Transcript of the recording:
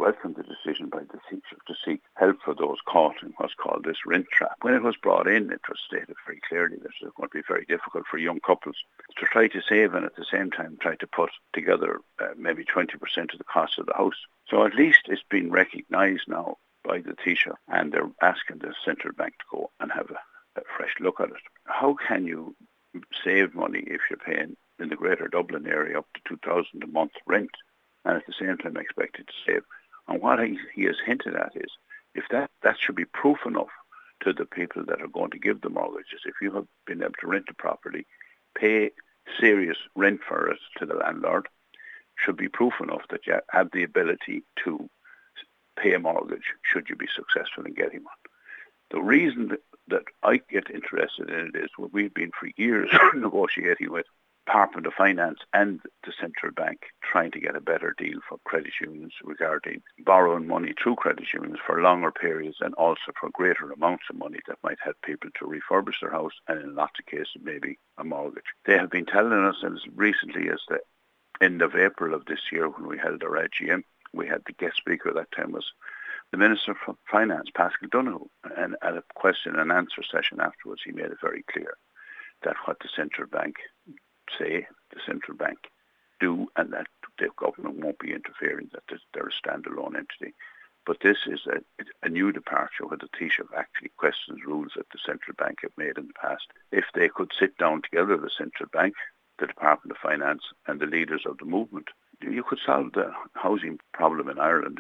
welcome the decision by the Taoiseach to seek help for those caught in what's called this rent trap. When it was brought in, it was stated very clearly that it was going to be very difficult for young couples to try to save and at the same time try to put together maybe 20% of the cost of the house. So at least it's been recognised now by the Taoiseach, and they're asking the central bank to go and have a fresh look at it. How can you save money if you're paying in the Greater Dublin area up to $2,000 a month rent, and at the same time expected to save? And what he has hinted at is, if that should be proof enough to the people that are going to give the mortgages, if you have been able to rent it properly, pay serious rent for it to the landlord, should be proof enough that you have the ability to pay a mortgage should you be successful in getting one. The reason that I get interested in it is we've been for years negotiating with Department of Finance and the central bank trying to get a better deal for credit unions regarding borrowing money through credit unions for longer periods and also for greater amounts of money that might help people to refurbish their house and in lots of cases maybe a mortgage. They have been telling us as recently as the end of April of this year when we held our AGM, we had the guest speaker at that time was the Minister for Finance, Paschal Donohoe, and at a question and answer session afterwards he made it very clear that what the central bank say, the central bank do, and that the government won't be interfering, that they're a standalone entity. But this is a new departure where the Taoiseach actually questions rules that the central bank have made in the past. If they could sit down together, the central bank, the Department of Finance and the leaders of the movement, you could solve the housing problem in Ireland